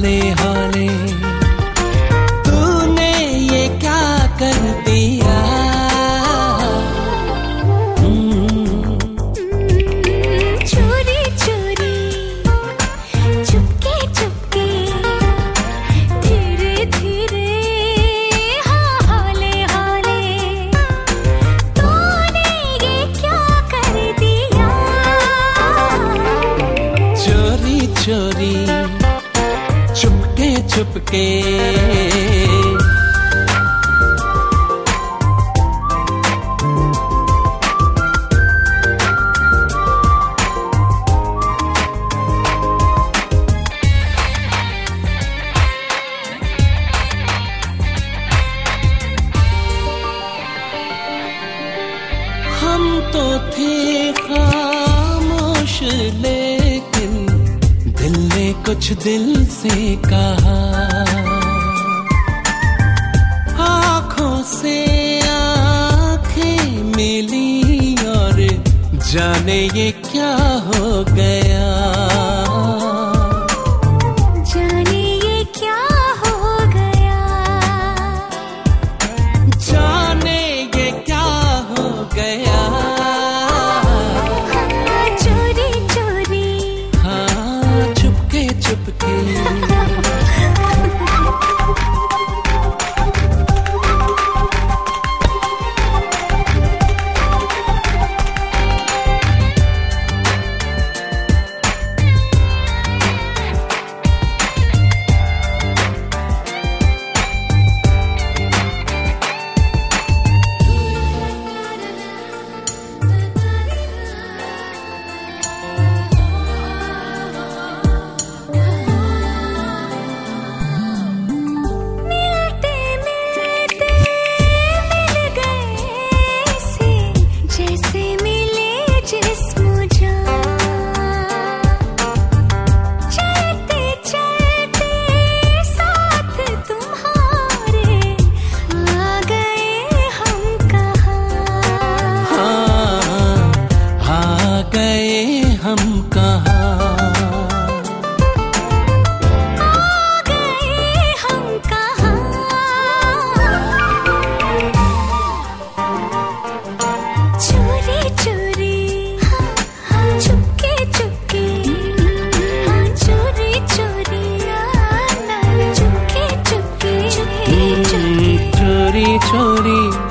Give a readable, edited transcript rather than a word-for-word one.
हौले हौले तूने ये क्या कर दिया। चोरी चोरी चुपके चुपके धीरे धीरे हाँ हौले हौले तूने ये क्या कर दिया। चोरी चोरी चुपके चुपके हम तो थे खामोश लेकिन दिल ने कुछ दिल से कहा। आँखों से आँखें मिली और जाने ये क्या हो गया। जाने ये क्या हो गया। जाने ये क्या हो गया। हाँ चोरी चोरी हाँ चुपके चुपके हम कहाँ आ गए हम कहाँ। चोरी चोरी हाँ चुपके चुपके हाँ चोरी चोरी चुपके चुपके चोरी चोरी